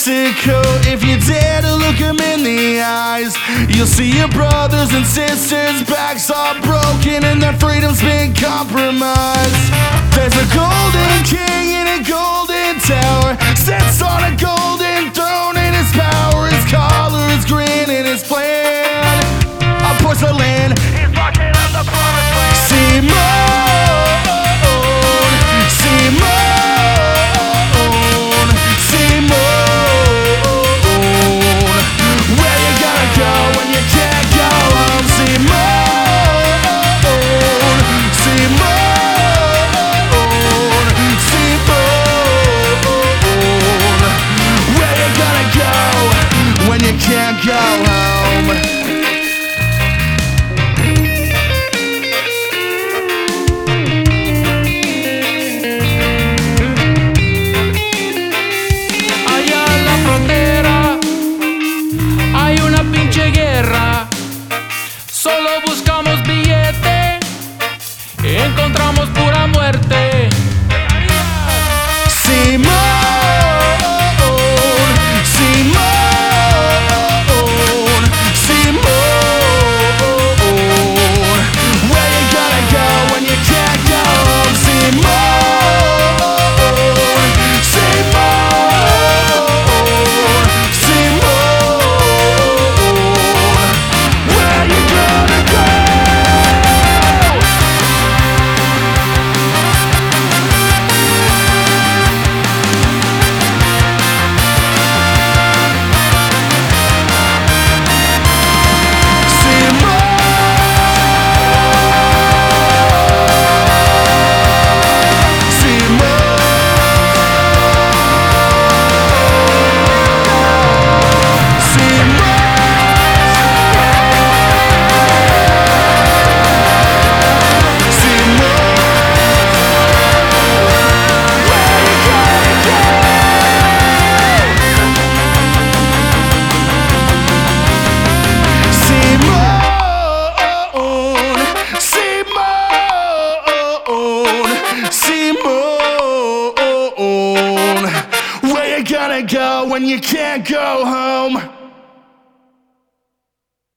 Mexico. If you dare to look them in the eyes, you'll see your brothers and sisters' backs are broken and their freedom's been compromised. There's a golden king in a golden tower, sits on a golden throne in his power. His collar is green in his plan. A porcelain is blocking up the promised land. Simone, Simone, Simone. Where you gonna go when you can't go home? Simone, Simone, Simone. Where you gonna go when you can't go home? Solo buscamos billete y encontramos pura muerte. Simone, Simone, Simone. Where you gonna go when you can't go home? Simone, Simone, Simone. Where you gonna go? Simone, where you gonna go when you can't go home?